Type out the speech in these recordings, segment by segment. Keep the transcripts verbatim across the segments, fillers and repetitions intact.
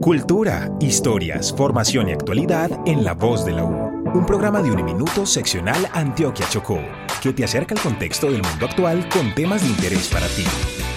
Cultura, historias, formación y actualidad en La Voz de la U. Un programa de Uniminuto seccional Antioquia Chocó, que te acerca al contexto del mundo actual con temas de interés para ti.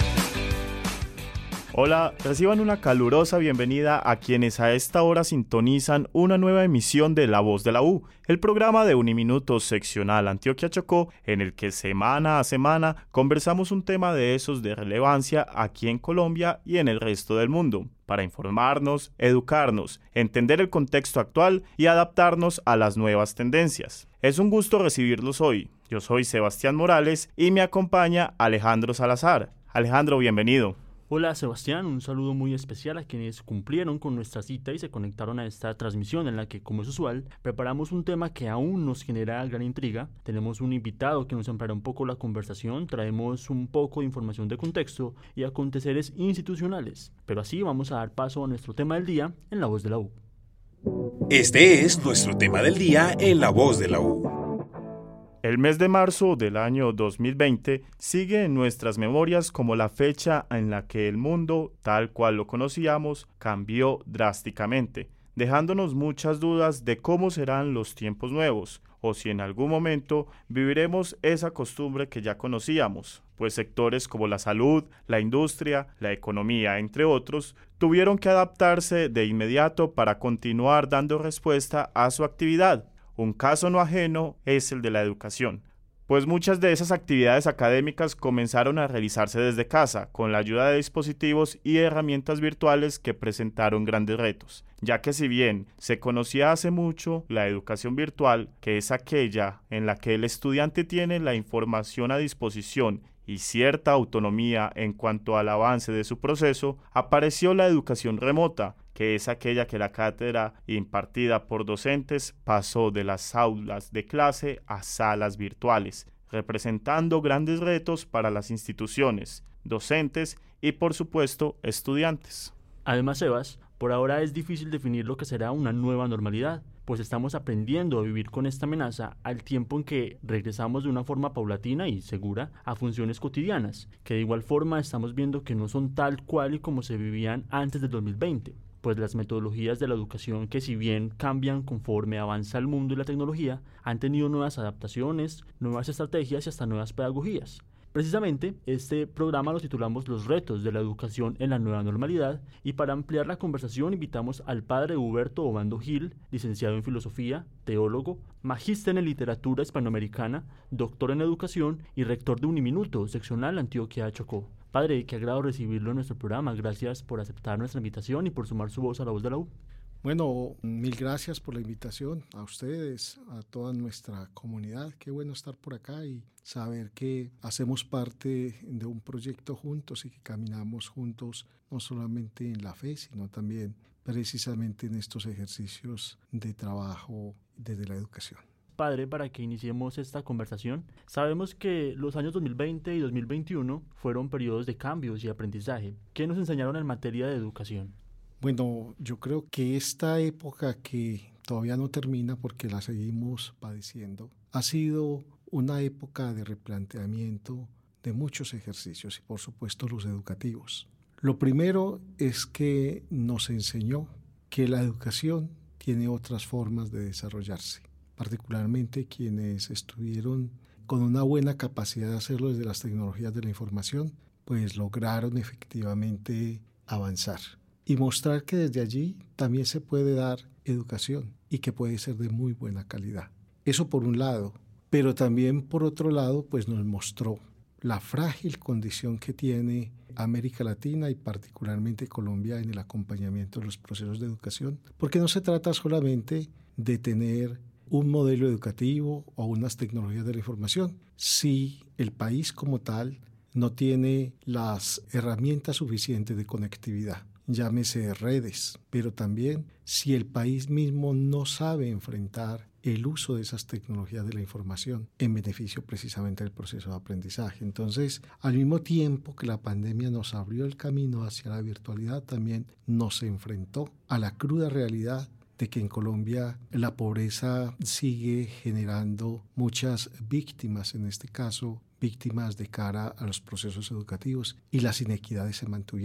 Hola, reciban una calurosa bienvenida a quienes a esta hora sintonizan una nueva emisión de La Voz de la U, el programa de Uniminuto seccional Antioquia Chocó, en el que semana a semana conversamos un tema de esos de relevancia aquí en Colombia y en el resto del mundo, para informarnos, educarnos, entender el contexto actual y adaptarnos a las nuevas tendencias. Es un gusto recibirlos hoy. Yo soy Sebastián Morales y me acompaña Alejandro Salazar. Alejandro, bienvenido. Hola Sebastián, un saludo muy especial a quienes cumplieron con nuestra cita y se conectaron a esta transmisión en la que, como es usual, preparamos un tema que aún nos genera gran intriga. Tenemos un invitado que nos ampliará un poco la conversación, traemos un poco de información de contexto y aconteceres institucionales. Pero así vamos a dar paso a nuestro tema del día en La Voz de la U. Este es nuestro tema del día en La Voz de la U. El mes de marzo del año dos mil veinte sigue en nuestras memorias como la fecha en la que el mundo, tal cual lo conocíamos, cambió drásticamente, dejándonos muchas dudas de cómo serán los tiempos nuevos, o si en algún momento viviremos esa costumbre que ya conocíamos, pues sectores como la salud, la industria, la economía, entre otros, tuvieron que adaptarse de inmediato para continuar dando respuesta a su actividad. Un caso no ajeno es el de la educación, pues muchas de esas actividades académicas comenzaron a realizarse desde casa, con la ayuda de dispositivos y herramientas virtuales que presentaron grandes retos, ya que si bien se conocía hace mucho la educación virtual, que es aquella en la que el estudiante tiene la información a disposición y cierta autonomía en cuanto al avance de su proceso, apareció la educación remota, que es aquella que la cátedra impartida por docentes pasó de las aulas de clase a salas virtuales, representando grandes retos para las instituciones, docentes y, por supuesto, estudiantes. Además, Sebas, por ahora es difícil definir lo que será una nueva normalidad, pues estamos aprendiendo a vivir con esta amenaza al tiempo en que regresamos de una forma paulatina y segura a funciones cotidianas, que de igual forma estamos viendo que no son tal cual y como se vivían antes del dos mil veinte. Pues las metodologías de la educación, que si bien cambian conforme avanza el mundo y la tecnología, han tenido nuevas adaptaciones, nuevas estrategias y hasta nuevas pedagogías. Precisamente, este programa lo titulamos Los retos de la educación en la nueva normalidad, y para ampliar la conversación invitamos al padre Huberto Obando Gil, licenciado en filosofía, teólogo, magíster en literatura hispanoamericana, doctor en educación y rector de Uniminuto, seccional Antioquia Chocó. Padre, qué agrado recibirlo en nuestro programa. Gracias por aceptar nuestra invitación y por sumar su voz a La Voz de la U. Bueno, mil gracias por la invitación a ustedes, a toda nuestra comunidad. Qué bueno estar por acá y saber que hacemos parte de un proyecto juntos y que caminamos juntos no solamente en la fe, sino también precisamente en estos ejercicios de trabajo desde la educación. Padre, para que iniciemos esta conversación, sabemos que los años dos mil veinte y dos mil veintiuno fueron periodos de cambios y aprendizaje. ¿Qué nos enseñaron en materia de educación? Bueno, yo creo que esta época, que todavía no termina porque la seguimos padeciendo, ha sido una época de replanteamiento de muchos ejercicios y por supuesto los educativos. Lo primero es que nos enseñó que la educación tiene otras formas de desarrollarse, particularmente quienes estuvieron con una buena capacidad de hacerlo desde las tecnologías de la información, pues lograron efectivamente avanzar y mostrar que desde allí también se puede dar educación y que puede ser de muy buena calidad. Eso por un lado, pero también por otro lado, pues nos mostró la frágil condición que tiene América Latina y particularmente Colombia en el acompañamiento de los procesos de educación, porque no se trata solamente de tener un modelo educativo o unas tecnologías de la información, si el país como tal no tiene las herramientas suficientes de conectividad, llámese redes, pero también si el país mismo no sabe enfrentar el uso de esas tecnologías de la información en beneficio precisamente del proceso de aprendizaje. Entonces, al mismo tiempo que la pandemia nos abrió el camino hacia la virtualidad, también nos enfrentó a la cruda realidad de que en Colombia la pobreza sigue generando muchas víctimas, en este caso víctimas de cara a los procesos educativos, y las inequidades se mantuvieron.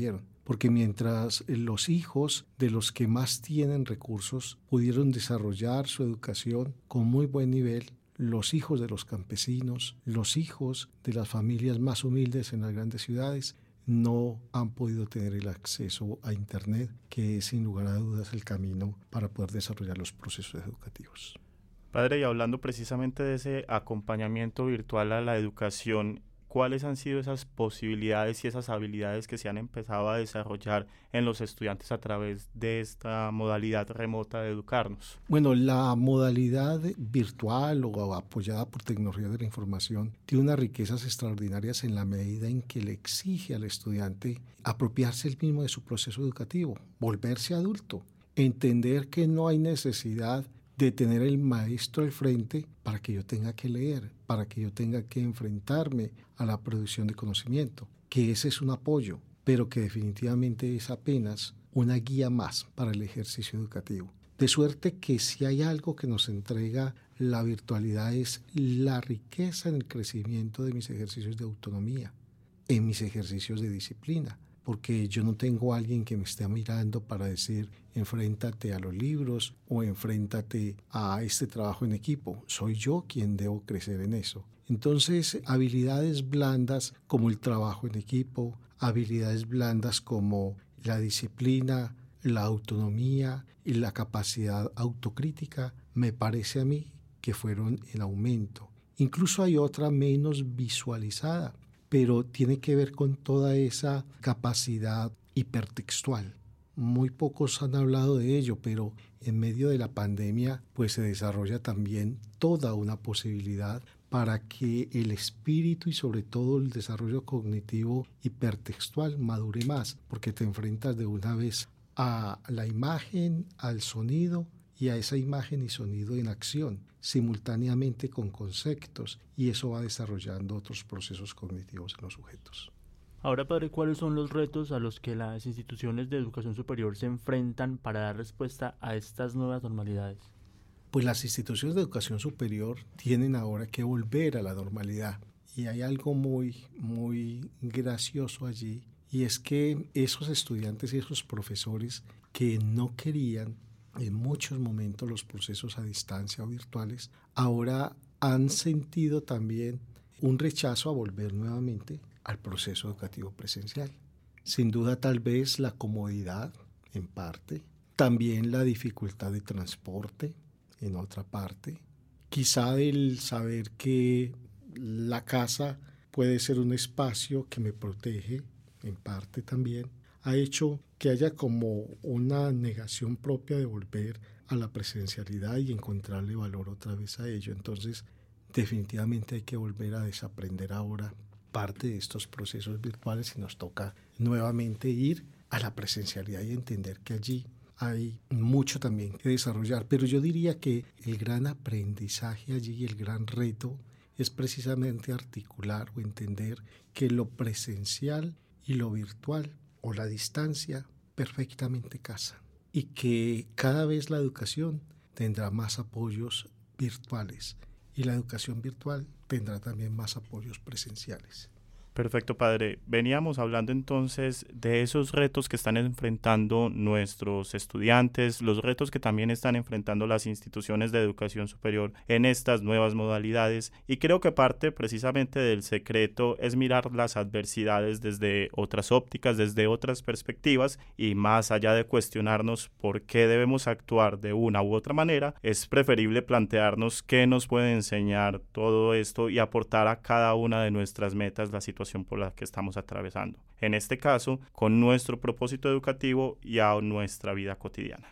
porque mientras los hijos de los que más tienen recursos pudieron desarrollar su educación con muy buen nivel, los hijos de los campesinos, los hijos de las familias más humildes en las grandes ciudades, no han podido tener el acceso a Internet, que es sin lugar a dudas el camino para poder desarrollar los procesos educativos. Padre, y hablando precisamente de ese acompañamiento virtual a la educación, ¿cuáles han sido esas posibilidades y esas habilidades que se han empezado a desarrollar en los estudiantes a través de esta modalidad remota de educarnos? Bueno, la modalidad virtual o apoyada por tecnología de la información tiene unas riquezas extraordinarias en la medida en que le exige al estudiante apropiarse él mismo de su proceso educativo, volverse adulto, entender que no hay necesidad de tener el maestro al frente para que yo tenga que leer, para que yo tenga que enfrentarme a la producción de conocimiento, que ese es un apoyo, pero que definitivamente es apenas una guía más para el ejercicio educativo. De suerte que si hay algo que nos entrega la virtualidad es la riqueza en el crecimiento de mis ejercicios de autonomía, en mis ejercicios de disciplina, porque yo no tengo a alguien que me esté mirando para decir enfréntate a los libros o enfréntate a este trabajo en equipo. Soy yo quien debo crecer en eso. Entonces, habilidades blandas como el trabajo en equipo, habilidades blandas como la disciplina, la autonomía y la capacidad autocrítica, me parece a mí que fueron en aumento. Incluso hay otra menos visualizada, pero tiene que ver con toda esa capacidad hipertextual. Muy pocos han hablado de ello, pero en medio de la pandemia pues se desarrolla también toda una posibilidad para que el espíritu y sobre todo el desarrollo cognitivo hipertextual madure más, porque te enfrentas de una vez a la imagen, al sonido y a esa imagen y sonido en acción, simultáneamente con conceptos, y eso va desarrollando otros procesos cognitivos en los sujetos. Ahora, padre, ¿cuáles son los retos a los que las instituciones de educación superior se enfrentan para dar respuesta a estas nuevas normalidades? Pues las instituciones de educación superior tienen ahora que volver a la normalidad, y hay algo muy, muy gracioso allí, y es que esos estudiantes y esos profesores que no querían en muchos momentos los procesos a distancia o virtuales, ahora han sentido también un rechazo a volver nuevamente al proceso educativo presencial. Sin duda, tal vez la comodidad, en parte, también la dificultad de transporte, en otra parte, quizá el saber que la casa puede ser un espacio que me protege, en parte también, ha hecho que haya como una negación propia de volver a la presencialidad y encontrarle valor otra vez a ello. Entonces, definitivamente hay que volver a desaprender ahora parte de estos procesos virtuales y nos toca nuevamente ir a la presencialidad y entender que allí hay mucho también que desarrollar. Pero yo diría que el gran aprendizaje allí y el gran reto es precisamente articular o entender que lo presencial y lo virtual o la distancia perfectamente casan y que cada vez la educación tendrá más apoyos virtuales y la educación virtual tendrá también más apoyos presenciales. Perfecto, padre. Veníamos hablando entonces de esos retos que están enfrentando nuestros estudiantes, los retos que también están enfrentando las instituciones de educación superior en estas nuevas modalidades, y creo que parte precisamente del secreto es mirar las adversidades desde otras ópticas, desde otras perspectivas, y más allá de cuestionarnos por qué debemos actuar de una u otra manera, es preferible plantearnos qué nos puede enseñar todo esto y aportar a cada una de nuestras metas la situación por la que estamos atravesando, en este caso con nuestro propósito educativo y a nuestra vida cotidiana.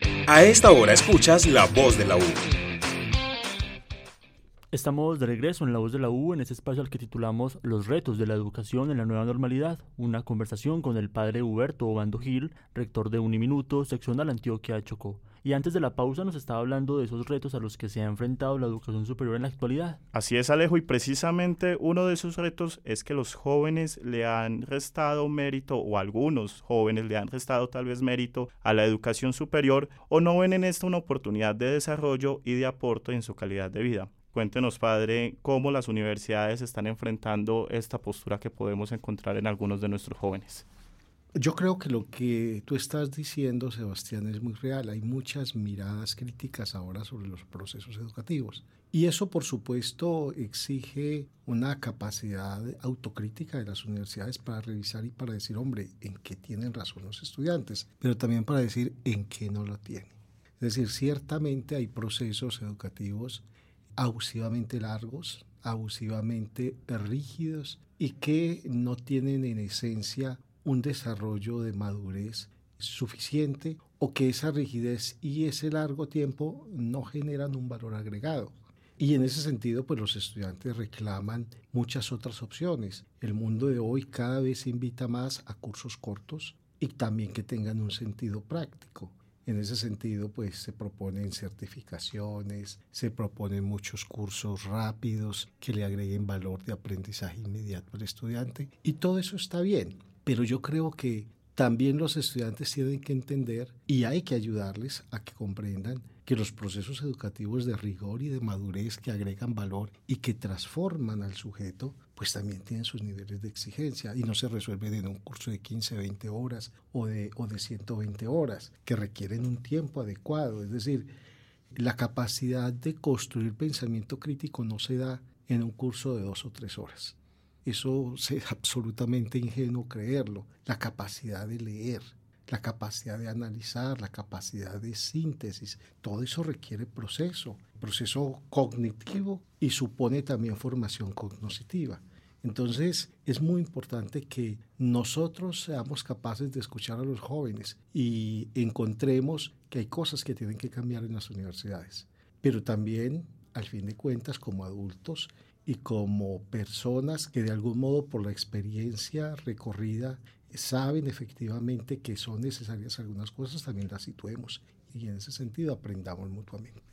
A esta hora escuchas La Voz de la U. Estamos de regreso en La Voz de la U, en este espacio al que titulamos Los retos de la educación en la nueva normalidad, una conversación con el padre Huberto Obando Gil, rector de Uniminuto, seccional Antioquia Chocó. Y antes de la pausa nos estaba hablando de esos retos a los que se ha enfrentado la educación superior en la actualidad. Así es, Alejo, y precisamente uno de esos retos es que los jóvenes le han restado mérito, o algunos jóvenes le han restado tal vez mérito a la educación superior, o no ven en esta una oportunidad de desarrollo y de aporte en su calidad de vida. Cuéntenos, padre, cómo las universidades están enfrentando esta postura que podemos encontrar en algunos de nuestros jóvenes. Yo creo que lo que tú estás diciendo, Sebastián, es muy real. Hay muchas miradas críticas ahora sobre los procesos educativos. Y eso, por supuesto, exige una capacidad autocrítica de las universidades para revisar y para decir, hombre, en qué tienen razón los estudiantes, pero también para decir en qué no lo tienen. Es decir, ciertamente hay procesos educativos abusivamente largos, abusivamente rígidos y que no tienen en esencia un desarrollo de madurez suficiente, o que esa rigidez y ese largo tiempo no generan un valor agregado. Y en ese sentido, pues los estudiantes reclaman muchas otras opciones. El mundo de hoy cada vez se invita más a cursos cortos y también que tengan un sentido práctico. En ese sentido, pues se proponen certificaciones, se proponen muchos cursos rápidos que le agreguen valor de aprendizaje inmediato al estudiante, y todo eso está bien. Pero yo creo que también los estudiantes tienen que entender, y hay que ayudarles a que comprendan, que los procesos educativos de rigor y de madurez que agregan valor y que transforman al sujeto, pues también tienen sus niveles de exigencia y no se resuelven en un curso de quince, veinte horas o de, o de ciento veinte horas, que requieren un tiempo adecuado. Es decir, la capacidad de construir pensamiento crítico no se da en un curso de dos o tres horas. Eso es absolutamente ingenuo creerlo. La capacidad de leer, la capacidad de analizar, la capacidad de síntesis, todo eso requiere proceso, proceso cognitivo, y supone también formación cognitiva. Entonces es muy importante que nosotros seamos capaces de escuchar a los jóvenes y encontremos que hay cosas que tienen que cambiar en las universidades, pero también, al fin de cuentas, como adultos y como personas que de algún modo por la experiencia recorrida saben efectivamente que son necesarias algunas cosas, también las situemos y en ese sentido aprendamos mutuamente.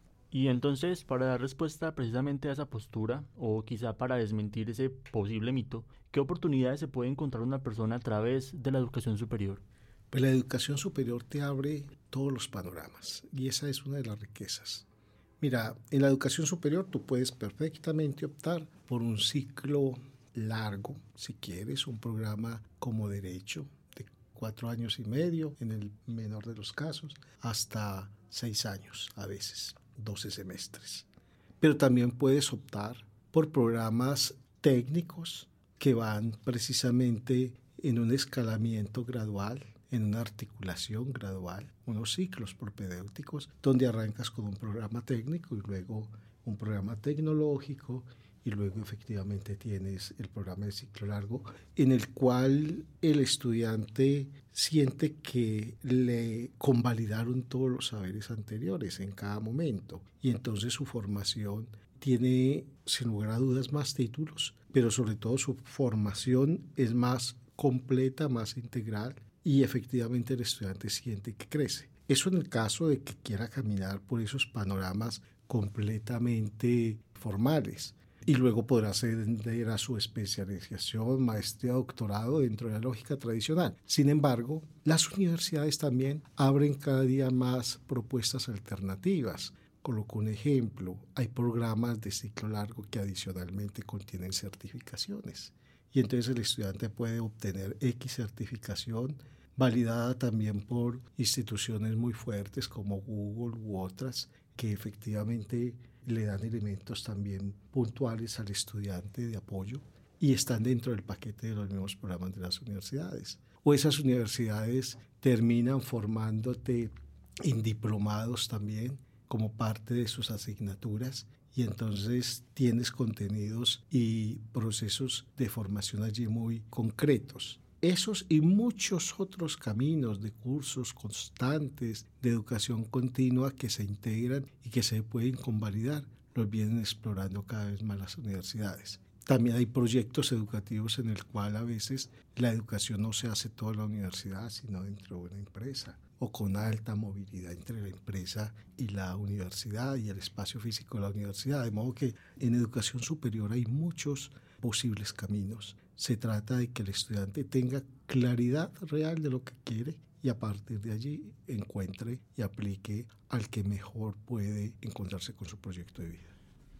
Y entonces, para dar respuesta precisamente a esa postura, o quizá para desmentir ese posible mito, ¿qué oportunidades se puede encontrar una persona a través de la educación superior? Pues la educación superior te abre todos los panoramas y esa es una de las riquezas. Mira, en la educación superior tú puedes perfectamente optar por un ciclo largo, si quieres, un programa como derecho de cuatro años y medio, en el menor de los casos, hasta seis años a veces, doce semestres. Pero también puedes optar por programas técnicos que van precisamente en un escalamiento gradual, en una articulación gradual, unos ciclos propedéuticos, donde arrancas con un programa técnico y luego un programa tecnológico y luego efectivamente tienes el programa de ciclo largo, en el cual el estudiante siente que le convalidaron todos los saberes anteriores en cada momento, y entonces su formación tiene, sin lugar a dudas, más títulos, pero sobre todo su formación es más completa, más integral, y efectivamente el estudiante siente que crece. Eso en el caso de que quiera caminar por esos panoramas completamente formales. Y luego podrá ascender a su especialización, maestría, doctorado dentro de la lógica tradicional. Sin embargo, las universidades también abren cada día más propuestas alternativas. Coloco un ejemplo, hay programas de ciclo largo que adicionalmente contienen certificaciones. Y entonces el estudiante puede obtener X certificación, validada también por instituciones muy fuertes como Google u otras, que efectivamente le dan elementos también puntuales al estudiante de apoyo y están dentro del paquete de los mismos programas de las universidades. O esas universidades terminan formándote en diplomados también como parte de sus asignaturas, y entonces tienes contenidos y procesos de formación allí muy concretos. Esos y muchos otros caminos de cursos constantes de educación continua que se integran y que se pueden convalidar, los vienen explorando cada vez más las universidades. También hay proyectos educativos en el cual a veces la educación no se hace toda en la universidad, sino dentro de una empresa, o con alta movilidad entre la empresa y la universidad y el espacio físico de la universidad. De modo que en educación superior hay muchos posibles caminos. Se trata de que el estudiante tenga claridad real de lo que quiere y a partir de allí encuentre y aplique al que mejor puede encontrarse con su proyecto de vida.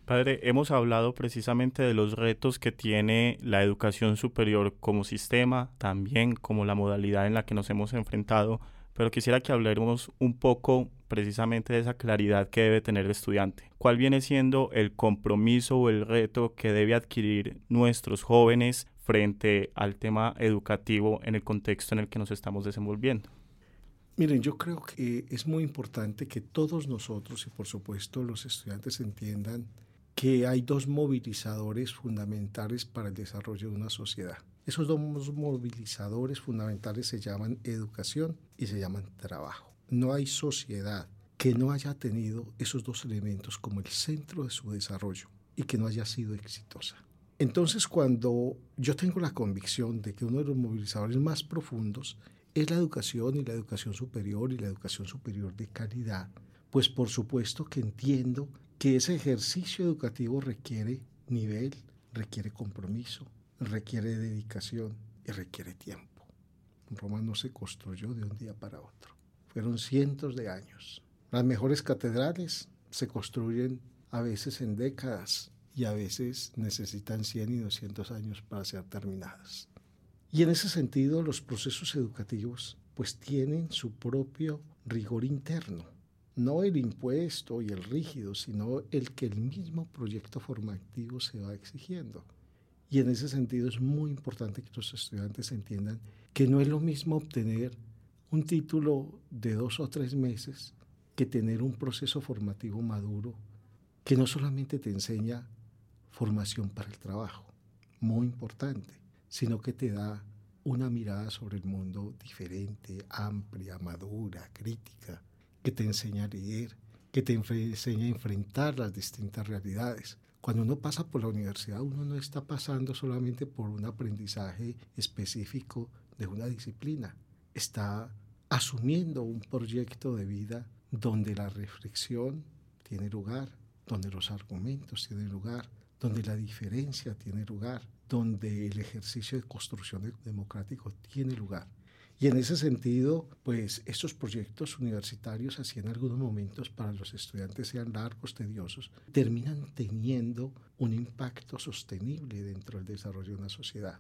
Padre, hemos hablado precisamente de los retos que tiene la educación superior como sistema, también como la modalidad en la que nos hemos enfrentado, pero quisiera que hablemos un poco precisamente de esa claridad que debe tener el estudiante. ¿Cuál viene siendo el compromiso o el reto que debe adquirir nuestros jóvenes frente al tema educativo en el contexto en el que nos estamos desenvolviendo? Miren, yo creo que es muy importante que todos nosotros y por supuesto los estudiantes entiendan que hay dos movilizadores fundamentales para el desarrollo de una sociedad. Esos dos movilizadores fundamentales se llaman educación y se llaman trabajo. No hay sociedad que no haya tenido esos dos elementos como el centro de su desarrollo y que no haya sido exitosa. Entonces, cuando yo tengo la convicción de que uno de los movilizadores más profundos es la educación y la educación superior y la educación superior de calidad, pues por supuesto que entiendo que ese ejercicio educativo requiere nivel, requiere compromiso, requiere dedicación y requiere tiempo. Roma no se construyó de un día para otro. Fueron cientos de años. Las mejores catedrales se construyen a veces en décadas y a veces necesitan cien y doscientos años para ser terminadas. Y en ese sentido los procesos educativos pues tienen su propio rigor interno. No el impuesto y el rígido, sino el que el mismo proyecto formativo se va exigiendo. Y en ese sentido es muy importante que los estudiantes entiendan que no es lo mismo obtener un título de dos o tres meses que tener un proceso formativo maduro que no solamente te enseña formación para el trabajo, muy importante, sino que te da una mirada sobre el mundo diferente, amplia, madura, crítica, que te enseña a leer, que te enseña a enfrentar las distintas realidades. Cuando uno pasa por la universidad, uno no está pasando solamente por un aprendizaje específico de una disciplina. Está asumiendo un proyecto de vida donde la reflexión tiene lugar, donde los argumentos tienen lugar, donde la diferencia tiene lugar, donde el ejercicio de construcción democrático tiene lugar. Y en ese sentido, pues estos proyectos universitarios, así en algunos momentos para los estudiantes sean largos, tediosos, terminan teniendo un impacto sostenible dentro del desarrollo de una sociedad.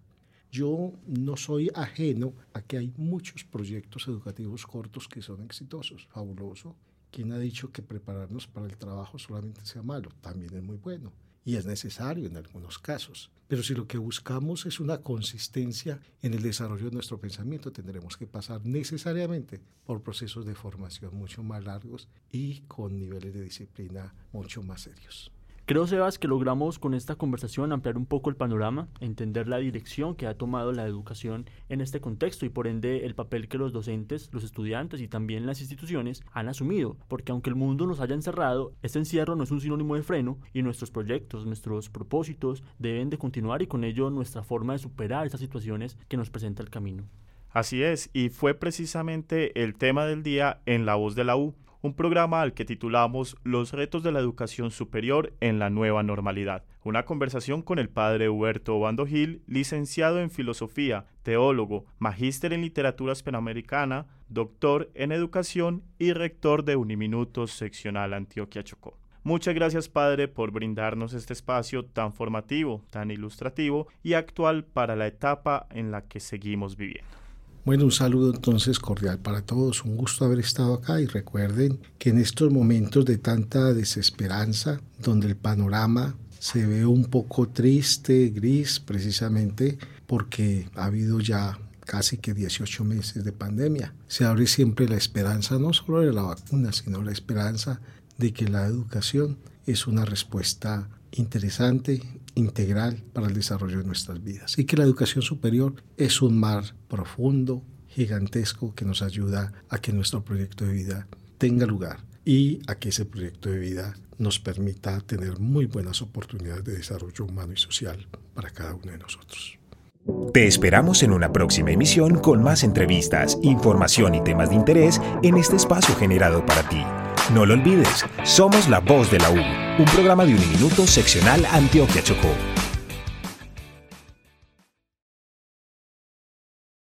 Yo no soy ajeno a que hay muchos proyectos educativos cortos que son exitosos, fabuloso. ¿Quién ha dicho que prepararnos para el trabajo solamente sea malo? También es muy bueno. Y es necesario en algunos casos. Pero si lo que buscamos es una consistencia en el desarrollo de nuestro pensamiento, tendremos que pasar necesariamente por procesos de formación mucho más largos y con niveles de disciplina mucho más serios. Creo, Sebas, que logramos con esta conversación ampliar un poco el panorama, entender la dirección que ha tomado la educación en este contexto y por ende el papel que los docentes, los estudiantes y también las instituciones han asumido, porque aunque el mundo nos haya encerrado, este encierro no es un sinónimo de freno y nuestros proyectos, nuestros propósitos deben de continuar y con ello nuestra forma de superar estas situaciones que nos presenta el camino. Así es, y fue precisamente el tema del día en La Voz de la U, un programa al que titulamos Los retos de la educación superior en la nueva normalidad. Una conversación con el padre Huberto Obando Gil, licenciado en filosofía, teólogo, magíster en literatura hispanoamericana, doctor en educación y rector de Uniminutos seccional Antioquia Chocó. Muchas gracias, padre, por brindarnos este espacio tan formativo, tan ilustrativo y actual para la etapa en la que seguimos viviendo. Bueno, un saludo entonces cordial para todos, un gusto haber estado acá y recuerden que en estos momentos de tanta desesperanza, donde el panorama se ve un poco triste, gris, precisamente porque ha habido ya casi que dieciocho meses de pandemia, se abre siempre la esperanza no solo de la vacuna, sino la esperanza de que la educación es una respuesta interesante, integral para el desarrollo de nuestras vidas y que la educación superior es un mar profundo, gigantesco que nos ayuda a que nuestro proyecto de vida tenga lugar y a que ese proyecto de vida nos permita tener muy buenas oportunidades de desarrollo humano y social para cada uno de nosotros. Te esperamos en una próxima emisión con más entrevistas, información y temas de interés en este espacio generado para ti. No lo olvides, somos La Voz de la U, un programa de Uniminutos seccional Antioquia Chocó.